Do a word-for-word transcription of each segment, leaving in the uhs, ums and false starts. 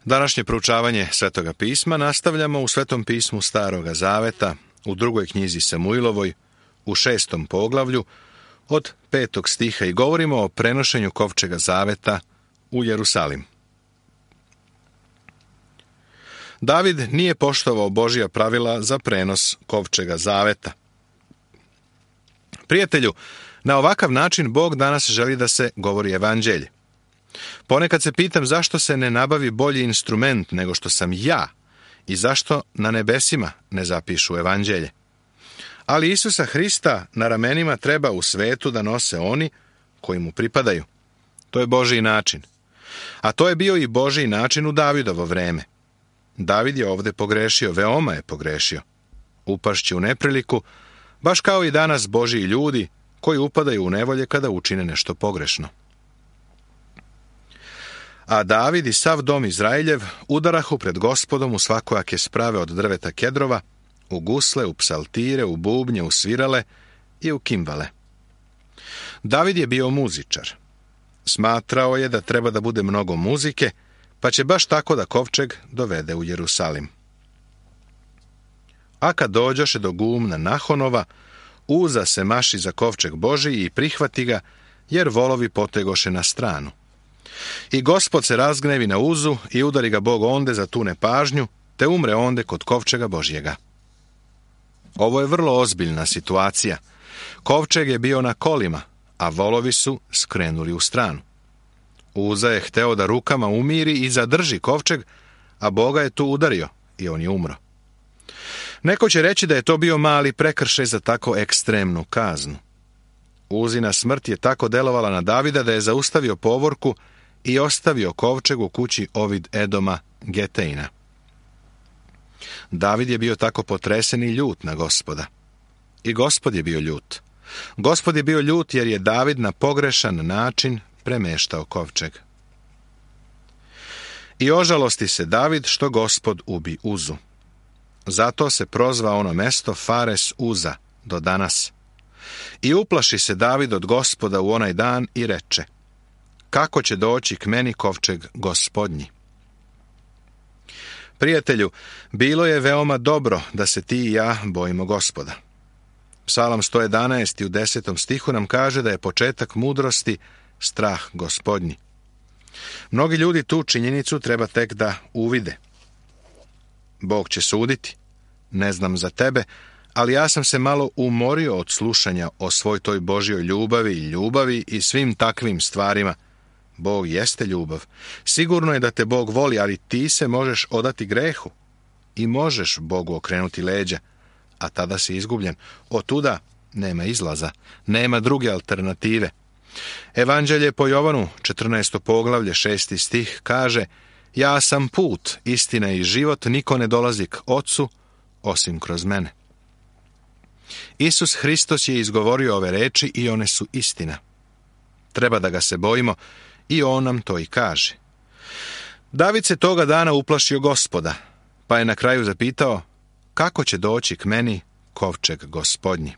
Današnje proučavanje Svetoga pisma nastavljamo u Svetom pismu Staroga zaveta, u drugoj knjizi Samuilovoj, u šestom poglavlju, od petog stiha i govorimo o prenošenju kovčega zaveta u Jerusalim. David nije poštovao Božja pravila za prenos kovčega zaveta. Prijatelju, na ovakav način Bog danas želi da se govori evanđelje. Ponekad se pitam zašto se ne nabavi bolji instrument nego što sam ja i zašto na nebesima ne zapišu evanđelje. Ali Isusa Hrista na ramenima treba u svetu da nose oni koji mu pripadaju. To je Božji način. A to je bio i Božji način u Davidovo vreme. David je ovdje pogrešio, veoma je pogrešio. Upašće u nepriliku, baš kao i danas Božji ljudi koji upadaju u nevolje kada učine nešto pogrešno. A David i sav dom Izraeljev udarahu pred Gospodom u svakojake sprave od drveta kedrova, u gusle, u psaltire, u bubnje, u svirale i u kimbale. David je bio muzičar. Smatrao je da treba da bude mnogo muzike, pa će baš tako da kovčeg dovede u Jerusalim. A kad dođoše do gumna Nahonova, Uza se maši za kovčeg Božji i prihvati ga, jer volovi potegoše na stranu. I Gospod se razgnevi na Uzu i udari ga Bog onde za tu nepažnju, te umre onde kod kovčega Božjega. Ovo je vrlo ozbiljna situacija. Kovčeg je bio na kolima, a volovi su skrenuli u stranu. Uza je hteo da rukama umiri i zadrži kovčeg, a Boga je tu udario i on je umro. Neko će reći da je to bio mali prekršaj za tako ekstremnu kaznu. Uzina smrt je tako delovala na Davida da je zaustavio povorku i ostavio kovčeg u kući Ovid Edoma Geteina. David je bio tako potresen i ljut na Gospoda. I Gospod je bio ljut. Gospod je bio ljut jer je David na pogrešan način premeštao kovčeg. I ožalosti se David što Gospod ubi Uzu. Zato se prozva ono mesto Fares Uza do danas. I uplaši se David od Gospoda u onaj dan i reče: kako će doći k meni kovčeg Gospodnji? Prijatelju, bilo je veoma dobro da se ti i ja bojimo Gospoda. Psalam sto jedanaest u desetom stihu nam kaže da je početak mudrosti strah Gospodnji. Mnogi ljudi tu činjenicu treba tek da uvide. Bog će suditi. Ne znam za tebe, ali ja sam se malo umorio od slušanja o svoj toj Božjoj ljubavi i ljubavi i svim takvim stvarima. Bog jeste ljubav. Sigurno je da te Bog voli, ali ti se možeš odati grehu i možeš Bogu okrenuti leđa, a tada si izgubljen. Otuda nema izlaza, nema druge alternative. Evanđelje po Jovanu, četrnaesto poglavlje, šesti stih, kaže: ja sam put, istina i život, niko ne dolazi k Ocu, osim kroz mene. Isus Hristos je izgovorio ove reči i one su istina. Treba da ga se bojimo i on nam to i kaže. David se toga dana uplašio Gospoda, pa je na kraju zapitao: kako će doći k meni kovčeg Gospodnji?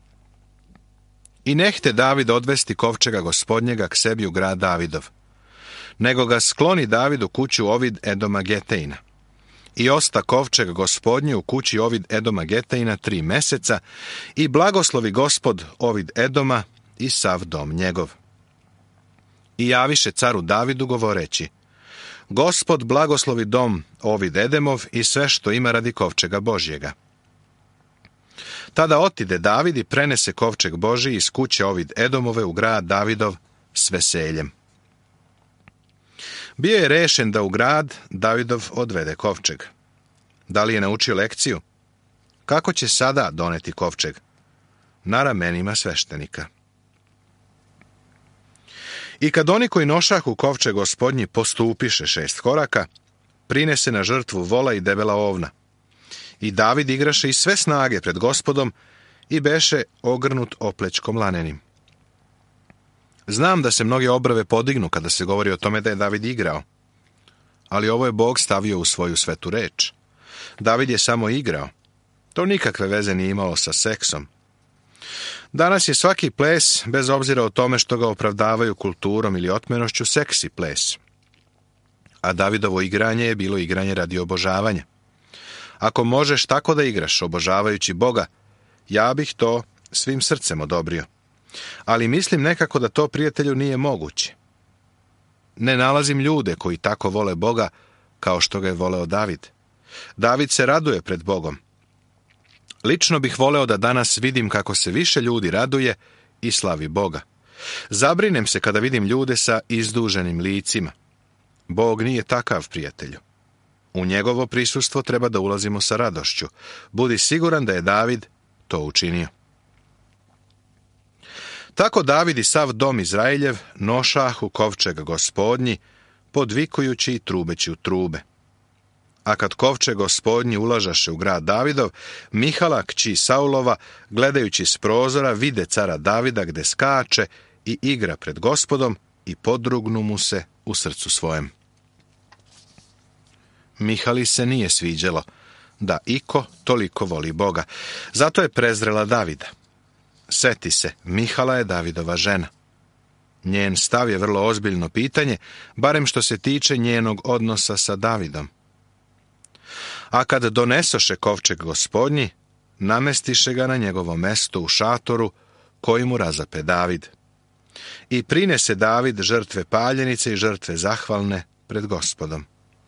I nehte David odvesti kovčega Gospodnjega k sebi u grad Davidov, nego ga skloni David u kuću Ovid Edoma Geteina. I osta kovčeg Gospodnji u kući Ovid Edoma Geteina tri meseca i blagoslovi Gospod Ovid Edoma i sav dom njegov. I javiše caru Davidu govoreći: Gospod blagoslovi dom Ovid Edemov i sve što ima radi kovčega Božjega. Tada otide David i prenese kovčeg Božji iz kuće Ovid Edomove u grad Davidov s veseljem. Bio je rešen da u grad Davidov odvede kovčeg. Da li je naučio lekciju? Kako će sada doneti kovčeg? Na ramenima sveštenika. I kad oni koji nošahu kovčeg Gospodnji postupiše šest koraka, prinese na žrtvu vola i debela ovna. I David igraše i sve snage pred Gospodom i beše ogrnut oplečkom lanenim. Znam da se mnoge obrve podignu kada se govori o tome da je David igrao. Ali ovo je Bog stavio u svoju svetu reč. David je samo igrao. To nikakve veze nije imalo sa seksom. Danas je svaki ples, bez obzira o tome što ga opravdavaju kulturom ili otmenošću, seksi ples. a Davidovo igranje je bilo igranje radi obožavanja. Ako možeš tako da igraš, obožavajući Boga, ja bih to svim srcem odobrio. Ali mislim nekako da to, prijatelju, nije moguće. Ne nalazim ljude koji tako vole Boga kao što ga je voleo David. David se raduje pred Bogom. Lično bih voleo da danas vidim kako se više ljudi raduje i slavi Boga. Zabrinem se kada vidim ljude sa izduženim licima. Bog nije takav, prijatelju. U njegovo prisustvo treba da ulazimo sa radošću. Budi siguran da je David to učinio. Tako David i sav dom Izraeljev nošahu kovčeg Gospodnji, podvikujući i trubeći u trube. A kad kovčeg Gospodnji ulažaše u grad Davidov, Mihala, kći Saulova, gledajući s prozora, vide cara Davida gde skače i igra pred Gospodom i podrugnu mu se u srcu svojem. Mihali se nije sviđalo da iko toliko voli Boga, zato je prezrela Davida. Seti se, Mihala je Davidova žena. Njen stav je vrlo ozbiljno pitanje, barem što se tiče njenog odnosa sa Davidom. A kad donesoše kovčeg Gospodnji, namestiše ga na njegovo mesto u šatoru koji mu razape David. I prinese David žrtve paljenice i žrtve zahvalne pred Gospodom.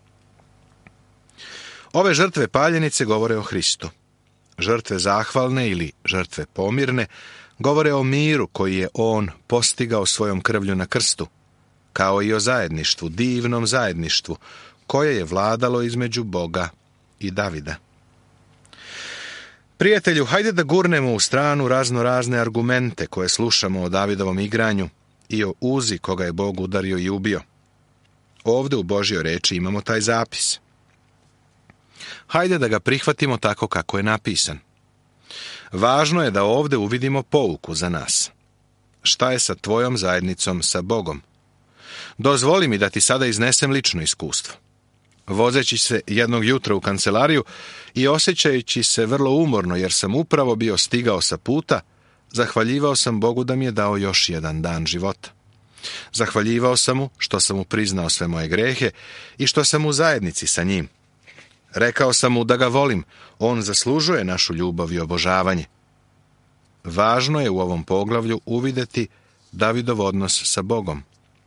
Ove žrtve paljenice govore o Hristu. Žrtve zahvalne ili žrtve pomirne govore o miru koji je on postigao svojom krvlju na krstu, kao i o zajedništvu, divnom zajedništvu, koje je vladalo između Boga i Davida. Prijatelju, hajde da gurnemo u stranu razno razne argumente koje slušamo o Davidovom igranju i o Uzi koga je Bog udario i ubio. Ovde u Božjoj reči imamo taj zapis. Hajde da ga prihvatimo tako kako je napisan. Važno je da ovde uvidimo pouku za nas. Šta je sa tvojom zajednicom sa Bogom? Dozvoli mi da ti sada iznesem lično iskustvo. Vozeći se jednog jutra u kancelariju i osjećajući se vrlo umorno jer sam upravo bio stigao sa puta, zahvaljivao sam Bogu da mi je dao još jedan dan života. Zahvaljivao sam mu što sam mu priznao sve moje grehe i što sam u zajednici sa njim. Rekao sam mu da ga volim, on zaslužuje našu ljubav i obožavanje. Važno je u ovom poglavlju uvideti Davidov odnos sa Bogom.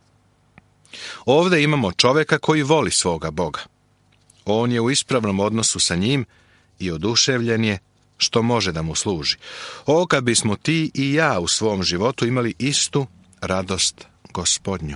Ovde imamo čoveka koji voli svoga Boga. On je u ispravnom odnosu sa njim i oduševljen je što može da mu služi. O, kad bismo ti i ja u svom životu imali istu radost Gospodnju.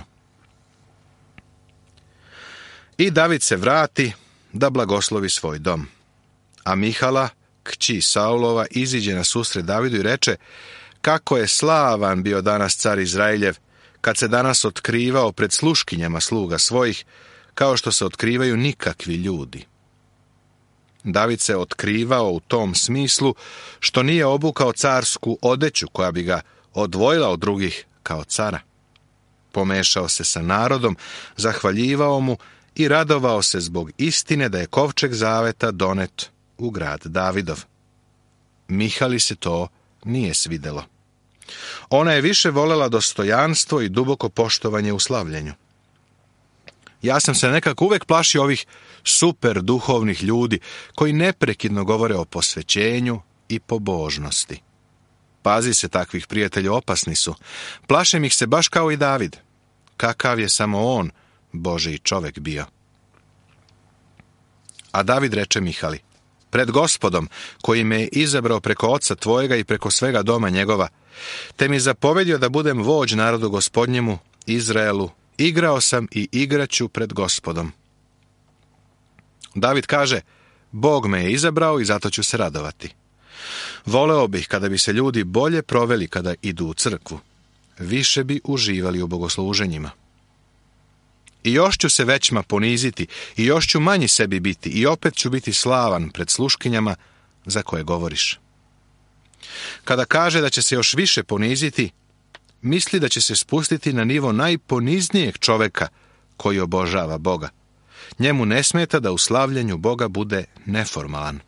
I David se vrati da blagoslovi svoj dom. A Mihala, kći Saulova, iziđe na susret Davidu i reče: kako je slavan bio danas car Izraeljev, kad se danas otkrivao pred sluškinjama sluga svojih, kao što se otkrivaju nikakvi ljudi. David se otkrivao u tom smislu što nije obukao carsku odeću koja bi ga odvojila od drugih kao cara. Pomešao se sa narodom, zahvaljivao mu i radovao se zbog istine da je kovčeg zaveta donet u grad Davidov. Mihali se to nije svidelo. Ona je više volela dostojanstvo i duboko poštovanje u slavljenju. Ja sam se nekako uvek plašio ovih super duhovnih ljudi koji neprekidno govore o posvećenju i pobožnosti. Pazi se takvih prijatelja, opasni su. Plašem ih se baš kao i David. Kakav je samo on, Božji čovek, bio. A David reče Mihali: pred Gospodom, koji me je izabrao preko oca tvojega i preko svega doma njegova, te mi zapovedio da budem vođ narodu Gospodnjemu, Izraelu, igrao sam i igraću pred Gospodom. David kaže: Bog me je izabrao i zato ću se radovati. Voleo bih kada bi se ljudi bolje proveli kada idu u crkvu. Više bi uživali u bogosluženjima. I još ću se većma poniziti, i još ću manji sebi biti, i opet ću biti slavan pred sluškinjama za koje govoriš. Kada kaže da će se još više poniziti, misli da će se spustiti na nivo najponiznijeg čoveka koji obožava Boga. Njemu ne smeta da u slavljenju Boga bude neformalan.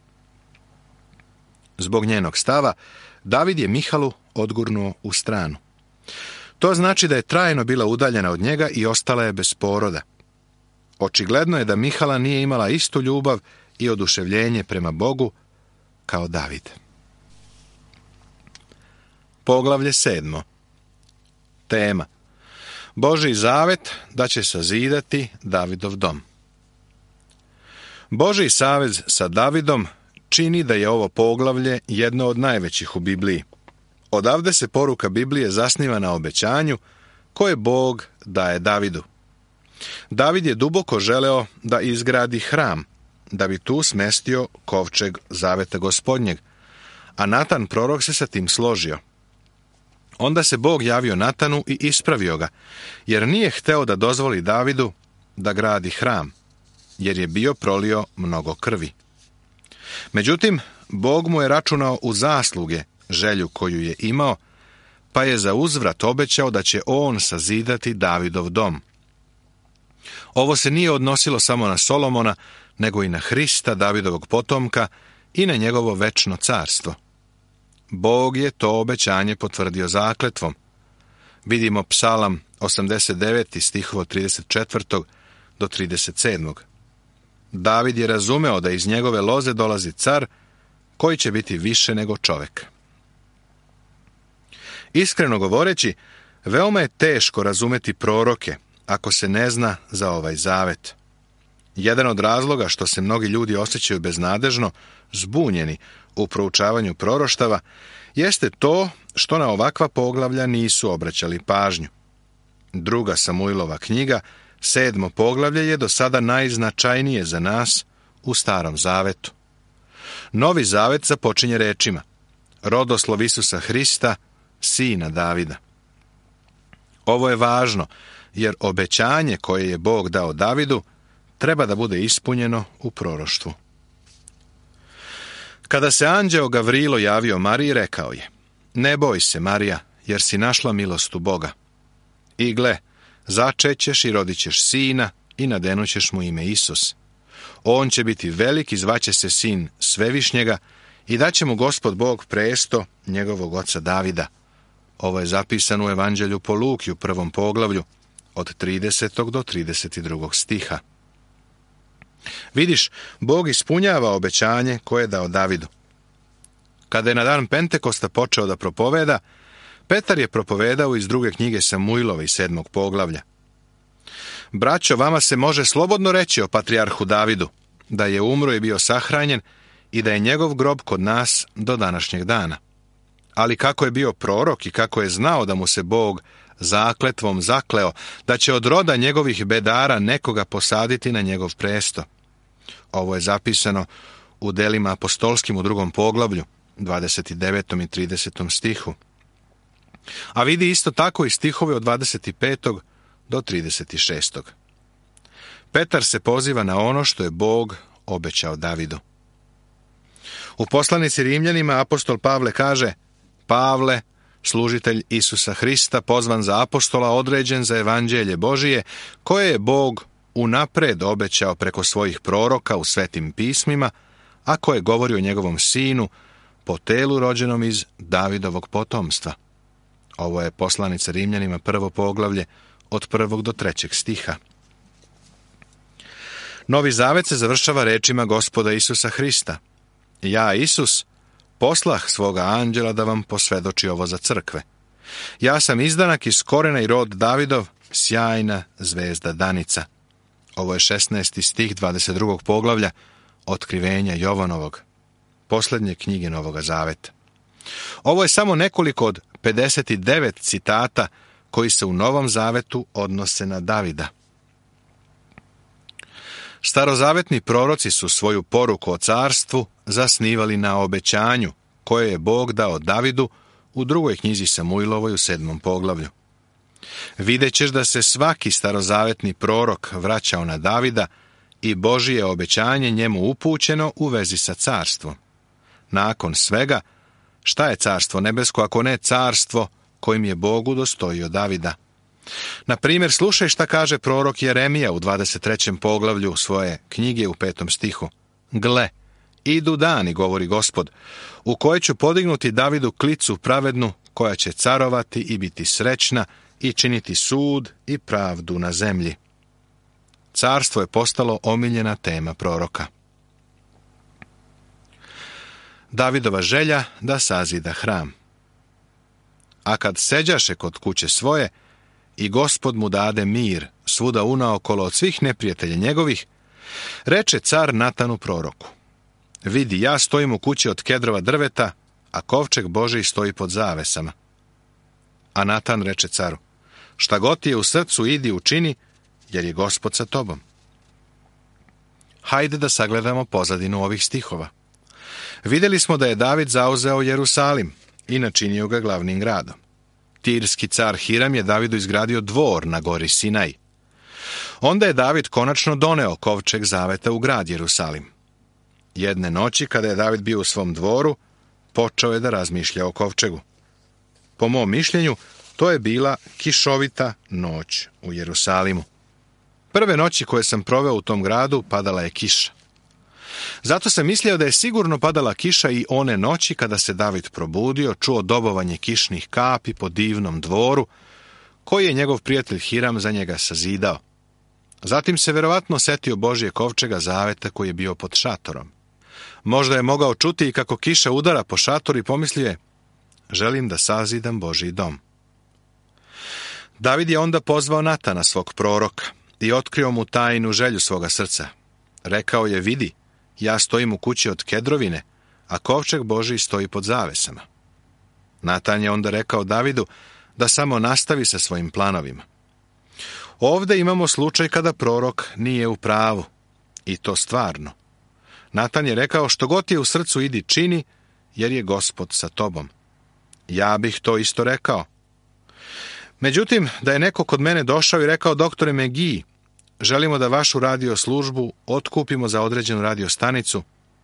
Zbog njenog stava, David je Mihalu odgurnuo u stranu. To znači da je trajno bila udaljena od njega i ostala je bez poroda. Očigledno je da Mihala nije imala istu ljubav i oduševljenje prema Bogu kao David. Poglavlje sedmo. Tema: Božji zavet da će sazidati Davidov dom. Božji savez sa Davidom čini da je ovo poglavlje jedno od najvećih u Bibliji. Odavde se poruka Biblije zasniva na obećanju koje Bog daje Davidu. David je duboko želeo da izgradi hram, da bi tu smestio kovčeg zaveta Gospodnjeg, a Natan prorok se sa tim složio. Onda se Bog javio Natanu i ispravio ga, jer nije hteo da dozvoli Davidu da gradi hram, jer je bio prolio mnogo krvi. Međutim, Bog mu je računao u zasluge želju koju je imao, pa je za uzvrat obećao da će on sazidati Davidov dom. Ovo se nije odnosilo samo na Solomona, nego i na Hrista, Davidovog potomka, i na njegovo večno carstvo. Bog je to obećanje potvrdio zakletvom. Vidimo Psalam osamdeset devet stihova trideset četiri do trideset sedam. David je razumeo da iz njegove loze dolazi car koji će biti više nego čovek. Iskreno govoreći, veoma je teško razumeti proroke ako se ne zna za ovaj zavet. Jedan od razloga što se mnogi ljudi osjećaju beznadežno, zbunjeni u proučavanju proroštava, jeste to što na ovakva poglavlja nisu obraćali pažnju. Druga Samuilova knjiga, sedmo poglavlje, je do sada najznačajnije za nas u Starom zavetu. Novi zavet započinje rečima: rodoslov Isusa Hrista, sina Davida. Ovo je važno, jer obećanje koje je Bog dao Davidu treba da bude ispunjeno u proroštvu. Kada se anđeo Gavrilo javio Mariji, rekao je: ne boj se, Marija, jer si našla milost u Boga. I gle, začećeš i rodit ćeš sina i nadenućeš mu ime Isus. On će biti velik i zvaće se sin Svevišnjega i daće mu Gospod Bog presto njegovog oca Davida. Ovo je zapisano u Evanđelju po Luki u prvom poglavlju od tridesetog do trideset drugog stiha. Vidiš, Bog ispunjava obećanje koje je dao Davidu. Kada je na dan Pentekosta počeo da propoveda, Petar je propovedao iz druge knjige Samuilove iz sedmog poglavlja. Braćo, vama se može slobodno reći o patrijarhu Davidu, da je umro i bio sahranjen i da je njegov grob kod nas do današnjeg dana. Ali kako je bio prorok i kako je znao da mu se Bog zakletvom zakleo da će od roda njegovih bedara nekoga posaditi na njegov presto. Ovo je zapisano u delima apostolskim u drugom poglavlju, dvadeset devetom i tridesetom stihu. A vidi isto tako i stihove od dvadeset petog do trideset šestog. Petar se poziva na ono što je Bog obećao Davidu. U poslanici Rimljanima apostol Pavle kaže: Pavle, služitelj Isusa Hrista, pozvan za apostola, određen za evanđelje Božije, koje je Bog unapred obećao preko svojih proroka u svetim pismima, a koje govori o njegovom sinu, po telu rođenom iz Davidovog potomstva. Ovo je poslanica Rimljanima prvo poglavlje od prvog do trećeg stiha. Novi zavet se završava rečima Gospoda Isusa Hrista: ja, Isus, poslah svoga anđela da vam posvedoči ovo za crkve. Ja sam izdanak iz korena i rod Davidov, sjajna zvezda danica. Ovo je šesnaesti stih dvadeset drugog poglavlja Otkrivenja Jovanovog, posljednje knjige Novoga zaveta. Ovo je samo nekoliko od pedeset devet citata koji se u Novom zavetu odnose na Davida. Starozavetni proroci su svoju poruku o carstvu zasnivali na obećanju koje je Bog dao Davidu u drugoj knjizi Samuilovoj u sedmom poglavlju. Vidjet ćeš da se svaki starozavetni prorok vraćao na Davida i Božije obećanje njemu upućeno u vezi sa carstvom. Nakon svega, šta je carstvo nebesko ako ne carstvo kojim je Bog udostojio Davida? Na primjer, slušaj šta kaže prorok Jeremija u dvadeset trećem poglavlju svoje knjige u petom stihu. Gle, idu dani, govori Gospod, u kojoj ću podignuti Davidu klicu pravednu, koja će carovati i biti srećna i činiti sud i pravdu na zemlji. Carstvo je postalo omiljena tema proroka. Davidova želja da sazida hram. A kad seđaše kod kuće svoje i Gospod mu dade mir svuda unaokolo od svih neprijatelja njegovih, reče car Natanu proroku: vidi, ja stojim u kući od kedrova drveta, a kovčeg Božji stoji pod zavesama. A Natan reče caru: šta god ti je u srcu, idi učini, jer je Gospod sa tobom. Hajde da sagledamo pozadinu ovih stihova. Vidjeli smo da je David zauzeo Jerusalim i načinio ga glavnim gradom. Tirski car Hiram je Davidu izgradio dvor na gori Sinaj. Onda je David konačno doneo kovčeg zaveta u grad Jerusalim. Jedne noći, kada je David bio u svom dvoru, počeo je da razmišlja o kovčegu. Po mom mišljenju, to je bila kišovita noć u Jerusalimu. Prve noći koje sam proveo u tom gradu padala je kiša. Zato sam mislio da je sigurno padala kiša i one noći kada se David probudio, čuo dobovanje kišnih kapi po divnom dvoru, koji je njegov prijatelj Hiram za njega sazidao. Zatim se verovatno setio Božje kovčega zaveta koji je bio pod šatorom. Možda je mogao čuti i kako kiša udara po šatoru i pomislio je: želim da sazidam Božji dom. David je onda pozvao Natana, svog proroka, i otkrio mu tajnu želju svoga srca. Rekao je: vidi, ja stojim u kući od kedrovine, a kovčeg Božji stoji pod zavesama. Natan je onda rekao Davidu da samo nastavi sa svojim planovima. Ovdje imamo slučaj kada prorok nije u pravu, i to stvarno. Natan je rekao: što god je u srcu, idi čini, jer je Gospod sa tobom. Ja bih to isto rekao. Međutim, da je neko kod mene došao i rekao: doktore McGee, želimo da vašu radio službu otkupimo za određenu radio stanicu.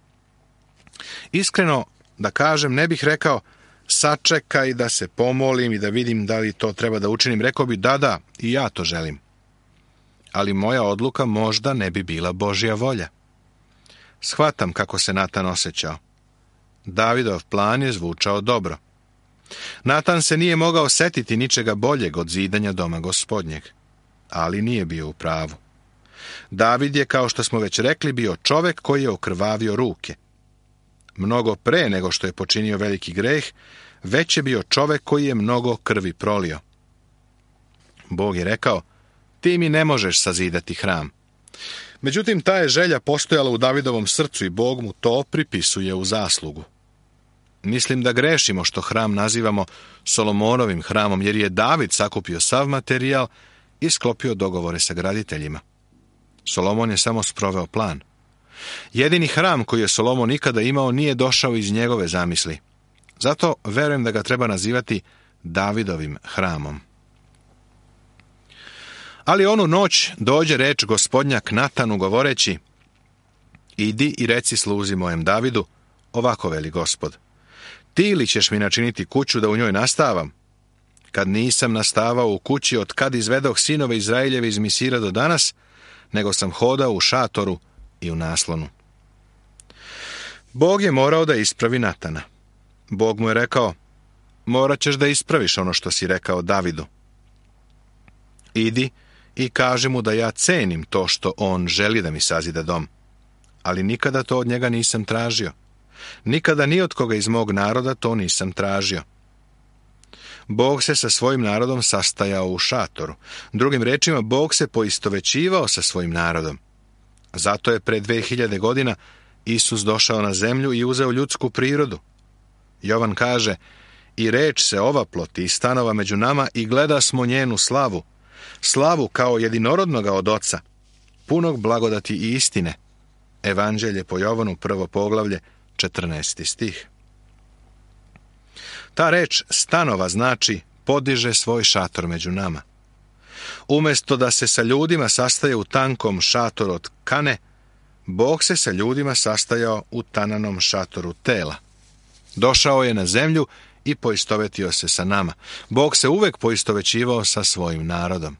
Iskreno da kažem, ne bih rekao: sačekaj da se pomolim i da vidim da li to treba da učinim. Rekao bi: da, da, i ja to želim. Ali moja odluka možda ne bi bila Božja volja. Shvatam kako se Natan osjećao. Davidov plan je zvučao dobro. Natan se nije mogao setiti ničega boljeg od zidanja doma Gospodnjeg, ali nije bio u pravu. David je, kao što smo već rekli, bio čovek koji je okrvavio ruke. Mnogo pre nego što je počinio veliki greh, već je bio čovek koji je mnogo krvi prolio. Bog je rekao: ti mi ne možeš sazidati hram. Međutim, ta je želja postojala u Davidovom srcu i Bog mu to pripisuje u zaslugu. Mislim da grešimo što hram nazivamo Solomonovim hramom, jer je David sakupio sav materijal i sklopio dogovore sa graditeljima. Solomon je samo sproveo plan. Jedini hram koji je Solomon ikada imao nije došao iz njegove zamisli. Zato verujem da ga treba nazivati Davidovim hramom. Ali onu noć dođe reč Gospodnja k Natanu govoreći: idi i reci sluzi mojem Davidu, ovako veli Gospod: ti li ćeš mi načiniti kuću da u njoj nastavam? Kad nisam nastavao u kući od kad izvedoh sinove Izraeljeve iz Misira do danas, nego sam hodao u šatoru i u naslonu. Bog je morao da ispravi Natana. Bog mu je rekao: morat ćeš da ispraviš ono što si rekao Davidu. Idi i kaži mu da ja cenim to što on želi da mi sazida dom, ali nikada to od njega nisam tražio. Nikada ni od koga iz mog naroda to nisam tražio. Bog se sa svojim narodom sastajao u šatoru. Drugim rečima, Bog se poistovećivao sa svojim narodom. Zato je pre dve hiljade godina Isus došao na zemlju i uzeo ljudsku prirodu. Jovan kaže: i reč se ovaploti i stanova među nama i gleda smo njenu slavu, slavu kao jedinorodnoga od Oca, punog blagodati i istine. Evanđelje po Jovanu, prvo poglavlje, četrnaesti stih. Ta reč stanova znači podiže svoj šator među nama. Umjesto da se sa ljudima sastaje u tankom šatoru od kane, Bog se sa ljudima sastajao u tananom šatoru tela. Došao je na zemlju i poistovetio se sa nama. Bog se uvek poistovećivao sa svojim narodom.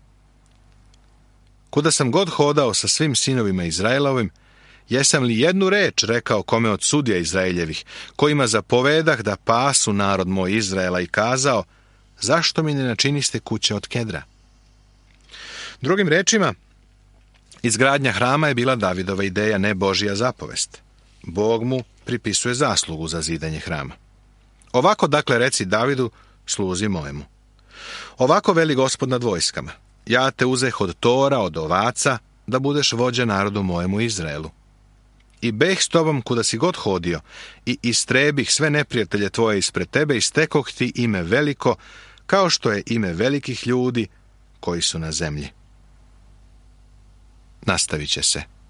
Kuda sam god hodao sa svim sinovima Izraelovim, jesam li jednu reč rekao kome od sudija Izraeljevih, kojima zapovedah da pasu narod moj Izraela, i kazao: zašto mi ne načiniste kuće od kedra? Drugim rečima, Izgradnja hrama je bila Davidova ideja, ne Božja zapovest. Bog mu pripisuje zaslugu za zidanje hrama. Ovako dakle reci Davidu, sluzi mojemu. Ovako veli Gospod nad vojskama, ja te uzeh od tora, od ovaca, da budeš vođa narodu mojemu Izraelu. I beh s tobom kuda si god hodio, i istrebih sve neprijatelje tvoje ispred tebe, i stekoh ti ime veliko, kao što je ime velikih ljudi koji su na zemlji. Nastavit će se.